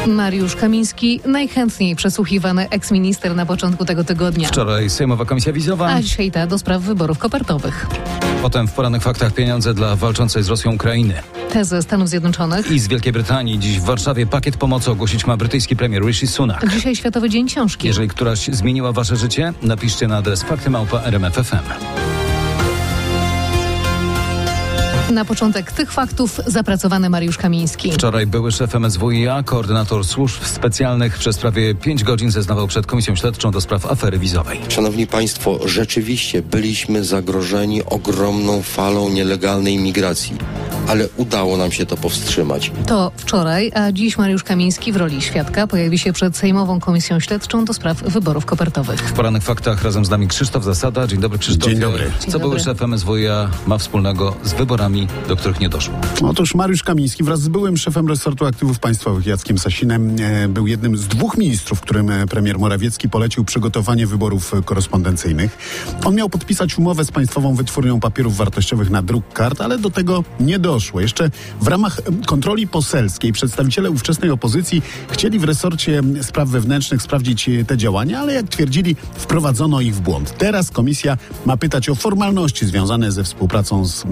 Mariusz Kamiński, najchętniej przesłuchiwany eksminister na początku tego tygodnia. Wczoraj Sejmowa Komisja Wizowa, A dzisiaj ta do spraw wyborów kopertowych. potem w porannych faktach pieniądze dla walczącej z Rosją Ukrainy. Te ze Stanów Zjednoczonych. I z Wielkiej Brytanii. Dziś w Warszawie pakiet pomocy ogłosić ma brytyjski premier Rishi Sunak. Dzisiaj Światowy Dzień Książki. Jeżeli któraś zmieniła wasze życie, napiszcie na adres fakty@rmf.fm. Na początek tych faktów zapracowany Mariusz Kamiński. Wczoraj były szef MSWiA, koordynator służb specjalnych, przez prawie 5 godzin zeznawał przed Komisją Śledczą do spraw afery wizowej. Szanowni Państwo, rzeczywiście byliśmy zagrożeni ogromną falą nielegalnej migracji, ale udało nam się to powstrzymać. To wczoraj, a dziś Mariusz Kamiński w roli świadka pojawi się przed Sejmową Komisją Śledczą do spraw wyborów kopertowych. W porannych faktach razem z nami Krzysztof Zasada. Dzień dobry, Krzysztofie. Dzień dobry. Co były szef MSWiA ma wspólnego z wyborami, do których nie doszło? Otóż Mariusz Kamiński wraz z byłym szefem resortu aktywów państwowych Jackiem Sasinem był jednym z 2 ministrów, którym premier Morawiecki polecił przygotowanie wyborów korespondencyjnych. On miał podpisać umowę z Państwową Wytwórnią Papierów Wartościowych na druk kart, ale do tego nie doszło. Jeszcze w ramach kontroli poselskiej przedstawiciele ówczesnej opozycji chcieli w resorcie spraw wewnętrznych sprawdzić te działania, ale jak twierdzili, wprowadzono ich w błąd. Teraz komisja ma pytać o formalności związane ze współpracą z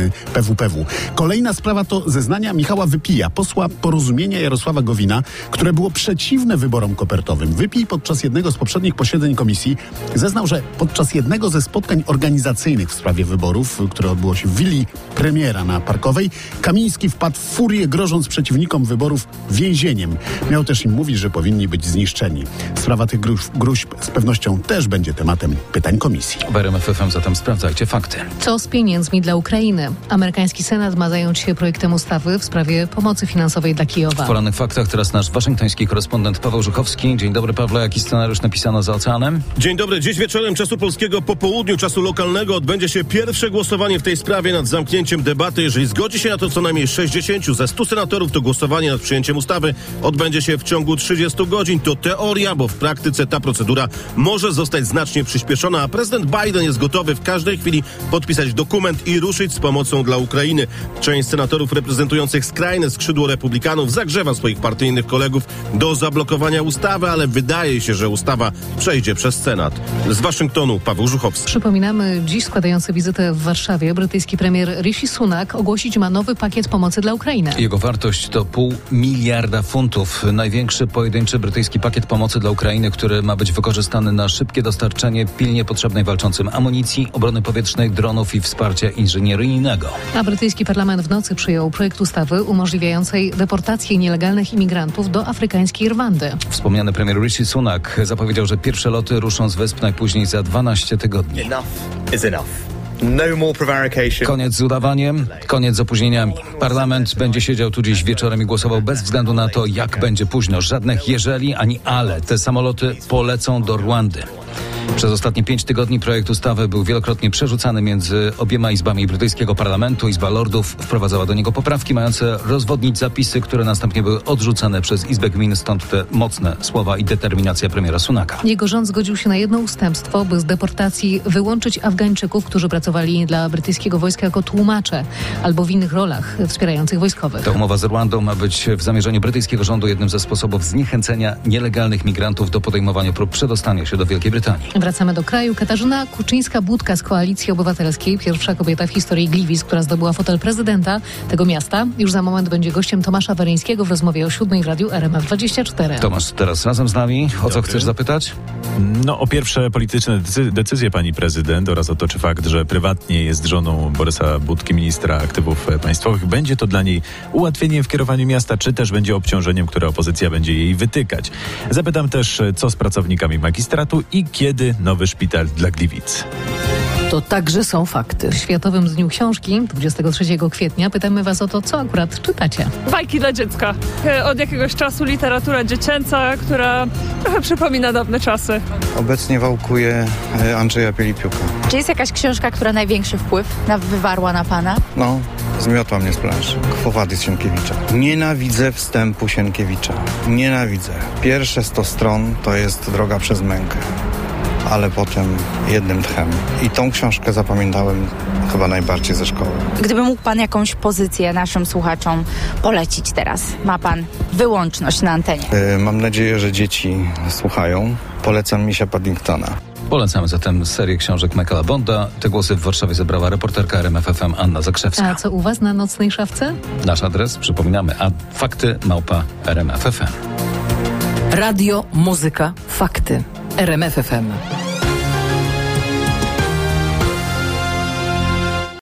PWPW. Kolejna sprawa to zeznania Michała Wypija, posła Porozumienia Jarosława Gowina, które było przeciwne wyborom kopertowym. Wypij podczas jednego z poprzednich posiedzeń komisji zeznał, że podczas jednego ze spotkań organizacyjnych w sprawie wyborów, które odbyło się w willi premiera na Parkowej, Kamiński wpadł w furię, grożąc przeciwnikom wyborów więzieniem. Miał też im mówić, że powinni być zniszczeni. Sprawa tych gruźb z pewnością też będzie tematem pytań komisji. W RMF.fm zatem sprawdzajcie fakty. Co z pieniędzmi dla Ukrainy? Amerykański Senat ma zająć się projektem ustawy w sprawie pomocy finansowej dla Kijowa. W porannych faktach teraz nasz waszyngtoński korespondent Paweł Żuchowski. Dzień dobry, Pawle. Jaki scenariusz napisano za oceanem? Dzień dobry. Dziś wieczorem czasu polskiego po południu, czasu lokalnego, odbędzie się pierwsze głosowanie w tej sprawie nad zamknięciem debaty. Jeżeli zgodzi się na to co najmniej 60 ze 100 senatorów, to głosowanie nad przyjęciem ustawy odbędzie się w ciągu 30 godzin. To teoria, bo w praktyce ta procedura może zostać znacznie przyspieszona, a prezydent Biden jest gotowy w każdej chwili podpisać dokument i ruszyć z pomocą dla Ukrainy. Część senatorów reprezentujących skrajne skrzydło republikanów zagrzewa swoich partyjnych kolegów do zablokowania ustawy, ale wydaje się, że ustawa przejdzie przez Senat. Z Waszyngtonu Paweł Żuchowski. Przypominamy, dziś składający wizytę w Warszawie brytyjski premier Rishi Sunak ogłosić ma nowy pakiet pomocy dla Ukrainy. Jego wartość to $0,5 miliarda funtów. Największy pojedynczy brytyjski pakiet pomocy dla Ukrainy, który ma być wykorzystany na szybkie dostarczenie pilnie potrzebnej walczącym amunicji, obrony powietrznej, dronów i wsparcia inżynieryjnego. A brytyjski parlament w nocy przyjął projekt ustawy umożliwiającej deportację nielegalnych imigrantów do afrykańskiej Rwandy. Wspomniany premier Rishi Sunak zapowiedział, że pierwsze loty ruszą z wysp najpóźniej za 12 tygodni. Enough is enough. No more prevarication. Koniec z udawaniem, koniec z opóźnieniami. Parlament będzie siedział tu dziś wieczorem i głosował bez względu na to, jak będzie późno. Żadnych jeżeli ani ale. Te samoloty polecą do Rwandy. Przez ostatnie 5 tygodni projekt ustawy był wielokrotnie przerzucany między obiema izbami brytyjskiego parlamentu. Izba Lordów wprowadzała do niego poprawki mające rozwodnić zapisy, które następnie były odrzucane przez Izbę Gmin, stąd te mocne słowa i determinacja premiera Sunaka. Jego rząd zgodził się na jedno ustępstwo, by z deportacji wyłączyć Afgańczyków, którzy pracowali dla brytyjskiego wojska jako tłumacze albo w innych rolach wspierających wojskowych. Ta umowa z Rwandą ma być w zamierzeniu brytyjskiego rządu jednym ze sposobów zniechęcenia nielegalnych migrantów do podejmowania prób przedostania się do Wielkiej Brytanii. Wracamy do kraju. Katarzyna Kuczyńska-Budka z Koalicji Obywatelskiej, pierwsza kobieta w historii Gliwic, która zdobyła fotel prezydenta tego miasta. Już za moment będzie gościem Tomasza Weryńskiego w rozmowie o 7 w radiu RMF24. Tomasz, teraz razem z nami. O co chcesz zapytać? O pierwsze polityczne decyzje pani prezydent oraz o to, czy fakt, że prywatnie jest żoną Borysa Budki, ministra aktywów państwowych, będzie to dla niej ułatwieniem w kierowaniu miasta, czy też będzie obciążeniem, które opozycja będzie jej wytykać. Zapytam też, co z pracownikami magistratu i kiedy nowy szpital dla Gliwic. To także są fakty. W Światowym Dniu Książki 23 kwietnia pytamy Was o to, co akurat czytacie. Bajki dla dziecka. Od jakiegoś czasu literatura dziecięca, która trochę przypomina dawne czasy. Obecnie wałkuję Andrzeja Pielipiuka. Czy jest jakaś książka, która największy wpływ wywarła na Pana? Zmiotła mnie z planszy. Quo Vadis Sienkiewicza. Nienawidzę wstępu Sienkiewicza. Nienawidzę. Pierwsze 100 stron to jest droga przez mękę. Ale potem jednym tchem. I tą książkę zapamiętałem chyba najbardziej ze szkoły. Gdyby mógł pan jakąś pozycję naszym słuchaczom polecić teraz, ma pan wyłączność na antenie. Mam nadzieję, że dzieci słuchają. Polecam Misia Paddingtona. Polecamy zatem serię książek Michaela Bonda. Te głosy w Warszawie zebrała reporterka RMF FM Anna Zakrzewska. A co u was na nocnej szafce? Nasz adres, przypominamy, @fakty@rmf.fm. Radio, muzyka, fakty. RMF FM.